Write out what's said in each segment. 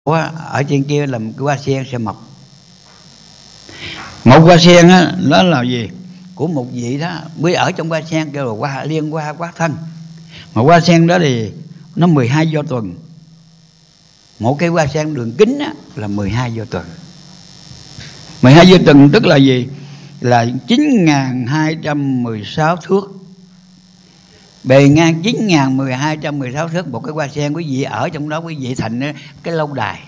ở trên kia là một cái hoa sen sẽ mọc. Một hoa sen á, nó là gì? Của một vị đó, mới ở trong hoa sen kêu là liên hoa quá thân. Mà hoa sen đó thì nó 12 do tuần. Một cái hoa sen đường kính á, là 12 do tuần. 12 do tuần tức là gì? Là 9.216 thước. Bề ngang 9.216 thước. Một cái hoa sen quý vị ở trong đó, quý vị thành cái lâu đài.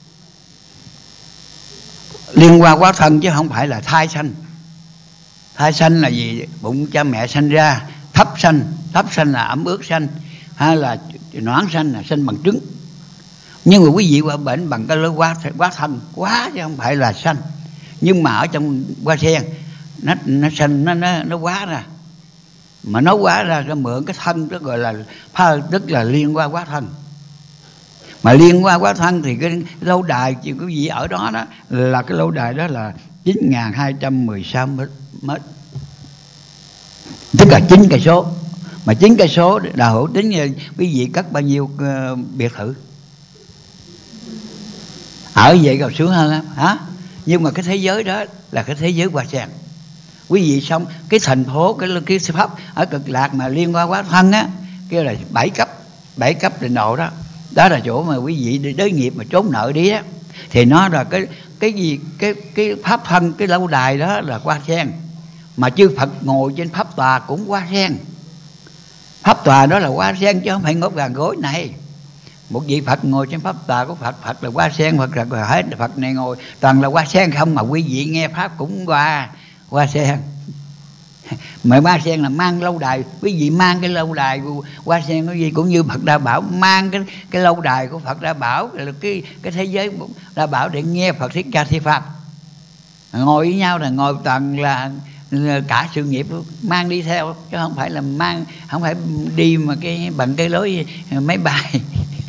Liên hoa quá thân chứ không phải là thai sanh. Thai sanh là gì? Bụng cha mẹ sanh ra. Thấp sanh là ẩm ướt sanh, hay là noãn sanh là sanh bằng trứng. Nhưng mà quý vị qua bệnh bằng cái lối quá thân quá, chứ không phải là sanh. Nhưng mà ở trong hoa sen nó sanh, nó quá ra. Mà nó quá ra nó mượn cái thân, nó gọi là tức là liên hoa quá thân. Mà liên hoa quá thân thì cái lâu đài quý vị ở đó đó là cái lâu đài đó là 9.216 mét. Tức là 9 cây số. Mà 9 cây số Đào Hữu tính quý vị cất bao nhiêu biệt thự? Ở vậy còn sướng hơn lắm hả? Nhưng mà cái thế giới đó là cái thế giới hoa sen. Quý vị xong cái thành phố cái pháp ở Cực Lạc mà liên hoa quá thân á, kêu là 7 cấp trình độ đó. Đó là chỗ mà quý vị đi đới nghiệp mà trốn nợ đi á. Thì nó là cái gì cái pháp thân, cái lâu đài đó là hoa sen. Mà chư Phật ngồi trên pháp tòa cũng hoa sen. Pháp tòa đó là hoa sen chứ không phải ngót gà gối này. Một vị Phật ngồi trên pháp tòa của Phật là hoa sen, Phật là hết Phật này ngồi toàn là hoa sen không, mà quý vị nghe pháp cũng hoa sen. Mà hoa sen là mang lâu đài, quý vị mang cái lâu đài của hoa sen cái gì cũng như Phật Đa Bảo mang cái lâu đài của Phật Đa Bảo, là cái thế giới Đa Bảo để nghe Phật Thích Ca Thi Pháp. Ngồi với nhau là ngồi toàn là cả sự nghiệp mang đi theo, chứ không phải là không phải đi mà bằng cái lối máy bay.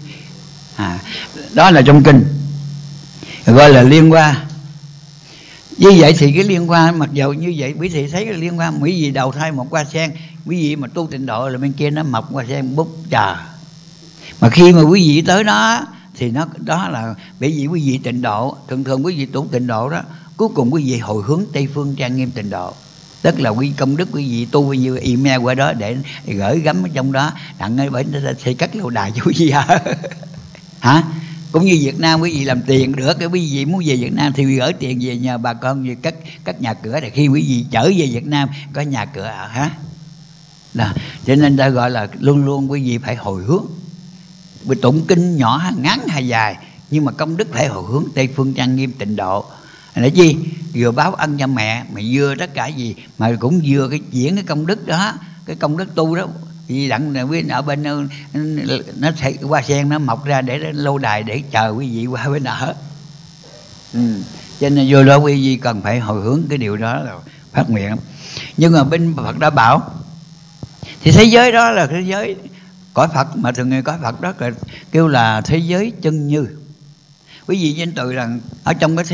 Đó là trong kinh gọi là liên hoa. Như vậy thì cái liên hoa, mặc dầu như vậy quý vị thấy cái liên hoa, quý vị đầu thai một hoa sen, quý vị mà tu tịnh độ là bên kia nó mọc hoa sen bút chờ. Mà khi mà quý vị tới đó thì nó đó là bởi vì quý vị tịnh độ. Thường quý vị tu tịnh độ đó, cuối cùng quý vị hồi hướng Tây Phương trang nghiêm tịnh độ. Tức là công đức quý vị tu bao nhiêu email qua đó để gửi gắm ở trong đó, đặng ở bên đó xây cất lâu đài cho quý vị hả? Cũng như Việt Nam quý vị làm tiền được, cái quý vị muốn về Việt Nam thì gửi tiền về nhờ bà con về cất nhà cửa, để khi quý vị trở về Việt Nam có nhà cửa ở hả? Đó. Cho nên ta gọi là luôn luôn quý vị phải hồi hướng. Vì tụng kinh nhỏ ngắn hay dài, nhưng mà công đức phải hồi hướng Tây Phương trang nghiêm tịnh độ. Để chi? Vừa báo ân cho mẹ, mà vừa tất cả gì, mà cũng vừa cái diễn cái công đức đó, cái công đức tu đó. Vì đặng ở bên nó sẽ hoa sen nó mọc ra để lâu đài để chờ quý vị qua bên ở. Cho nên vô đó quý vị cần phải hồi hướng cái điều đó là phát nguyện. Nhưng mà bên Phật Đã Bảo thì thế giới đó là thế giới cõi Phật, mà thường người cõi Phật đó là kêu là thế giới chân như. Quý vị danh từ rằng ở trong cái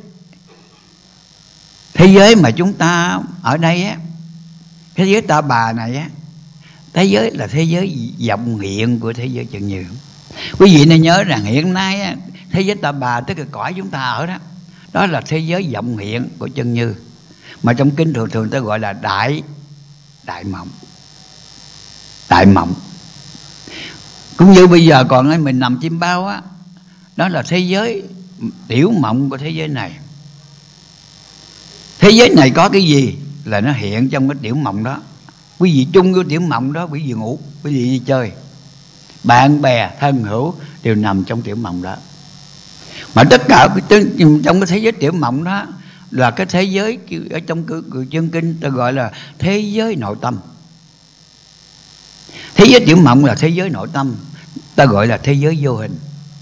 thế giới mà chúng ta ở đây á, thế giới Ta Bà này á, thế giới là thế giới vọng hiện của thế giới chân như. Quý vị nên nhớ rằng hiện nay á, thế giới Ta Bà tức là cõi chúng ta ở đó, đó là thế giới vọng hiện của chân như. Mà trong kinh thường ta gọi là đại mộng. Đại mộng. Cũng như bây giờ còn mình nằm chim bao á, đó là thế giới tiểu mộng của thế giới này. Thế giới này có cái gì là nó hiện trong cái tiểu mộng đó. Quý vị chung với tiểu mộng đó, quý vị ngủ, quý vị đi chơi, bạn bè thân hữu đều nằm trong tiểu mộng đó. Mà tất cả trong cái thế giới tiểu mộng đó là cái thế giới ở trong chân kinh ta gọi là thế giới nội tâm. Thế giới tiểu mộng là thế giới nội tâm, ta gọi là thế giới vô hình.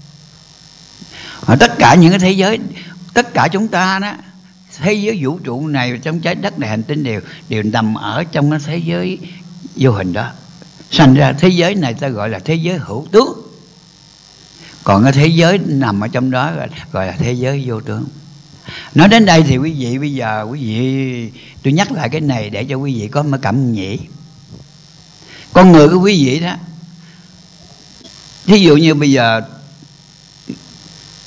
Và tất cả những cái thế giới, tất cả chúng ta đó, thế giới vũ trụ này, trong trái đất này, hành tinh đều nằm ở trong cái thế giới vô hình đó. Thành ra thế giới này ta gọi là thế giới hữu tướng. Còn cái thế giới nằm ở trong đó gọi là thế giới vô tướng. Nói đến đây thì quý vị, bây giờ quý vị, tôi nhắc lại cái này để cho quý vị có một cảm nghĩ. Con người của quý vị đó, thí dụ như bây giờ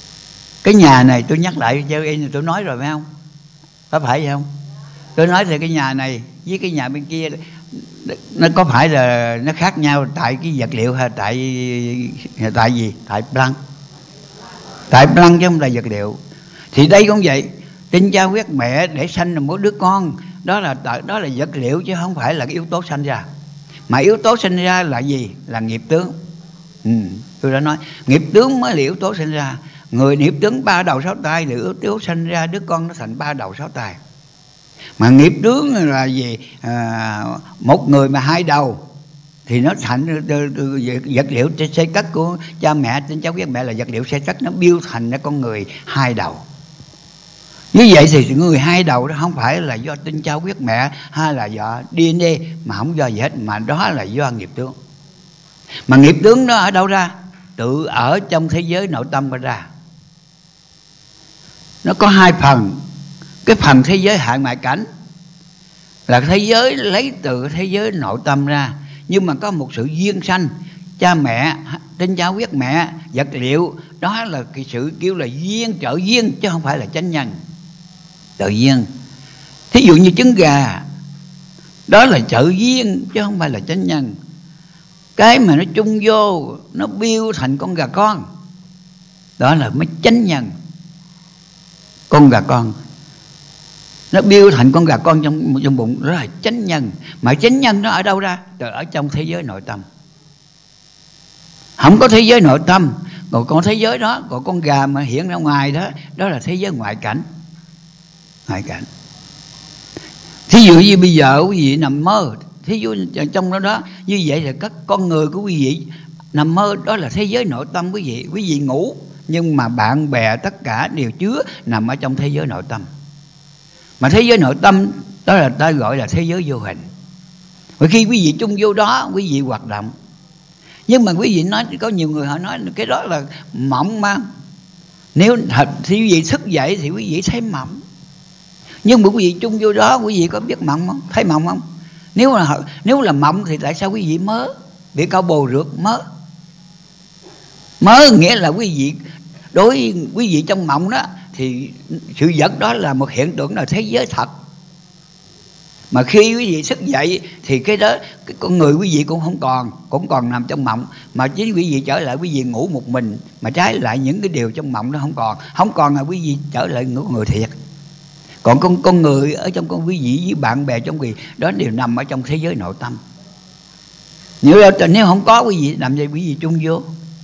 Cái nhà này tôi nhắc lại cho em, tôi nói rồi phải không? Có phải vậy không? Tôi nói thì cái nhà này với cái nhà bên kia nó có phải là nó khác nhau tại cái vật liệu hay tại gì? Tại blanc. Tại blanc chứ không là vật liệu. Thì đây cũng vậy, tinh cha huyết mẹ để sanh ra một đứa con, đó là vật liệu chứ không phải là cái yếu tố sanh ra. Mà yếu tố sinh ra là gì? Là nghiệp tướng. Tôi đã nói nghiệp tướng mới là yếu tố sinh ra. Người nghiệp tướng 3 đầu 6 tay thì yếu tố sinh ra đứa con nó thành 3 đầu 6 tay. Mà nghiệp tướng là gì? Một người mà 2 đầu thì nó thành vật liệu xây cất của cha mẹ, tinh cháu huyết mẹ là vật liệu xây cất, nó biêu thành ra con người 2 đầu. Như vậy thì người 2 đầu đó không phải là do tinh cháu huyết mẹ hay là do DNA, mà không do gì hết, mà đó là do nghiệp tướng. Mà nghiệp tướng nó ở đâu ra? Tự ở trong thế giới nội tâm ra. Nó có 2 phần. Cái phần thế giới hạ ngoại cảnh là thế giới lấy từ thế giới nội tâm ra, nhưng mà có một sự duyên sanh. Cha mẹ, tinh cháu huyết mẹ, vật liệu, đó là cái sự kêu là duyên, trợ duyên, chứ không phải là chánh nhân. Trợ duyên. Thí dụ như trứng gà, đó là trợ duyên chứ không phải là chánh nhân. Cái mà nó chung vô, nó biêu thành con gà con, đó là mới chánh nhân. Con gà con nó biêu thành con gà con trong bụng, đó là chánh nhân. Mà chánh nhân nó ở đâu ra? Ở trong thế giới nội tâm. Không có thế giới nội tâm, còn thế giới đó, còn con gà mà hiện ra ngoài đó, đó là thế giới ngoại cảnh. Ngoại cảnh. Thí dụ như bây giờ quý vị nằm mơ, thí dụ trong đó như vậy là các con người của quý vị nằm mơ, đó là thế giới nội tâm quý vị. Quý vị ngủ, nhưng mà bạn bè tất cả đều chứa nằm ở trong thế giới nội tâm. Mà thế giới nội tâm đó là ta gọi là thế giới vô hình. Và khi quý vị chung vô đó, quý vị hoạt động. Nhưng mà quý vị nói, có nhiều người họ nói cái đó là mộng mà. Nếu thật thì quý vị thức dậy thì quý vị thấy mộng. Nhưng mà quý vị chung vô đó, quý vị có biết mộng không? Thấy mộng không? Nếu là mộng thì tại sao quý vị mớ? Bị cao bồ rượt mớ. Mớ nghĩa là quý vị trong mộng đó thì sự vật đó là một hiện tượng, là thế giới thật. Mà khi quý vị thức dậy thì cái đó, cái con người quý vị cũng còn nằm trong mộng, mà chính quý vị trở lại quý vị ngủ một mình, mà trái lại những cái điều trong mộng đó không còn là quý vị trở lại ngủ người thiệt. Còn con người ở trong con quý vị với bạn bè trong quý vị đó đều nằm ở trong thế giới nội tâm. Nếu không có quý vị làm gì quý vị chung vô.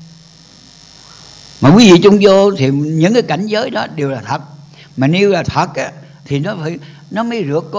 Mà quý vị chung vô thì những cái cảnh giới đó đều là thật. Mà nếu là thật á, thì nó mới rượt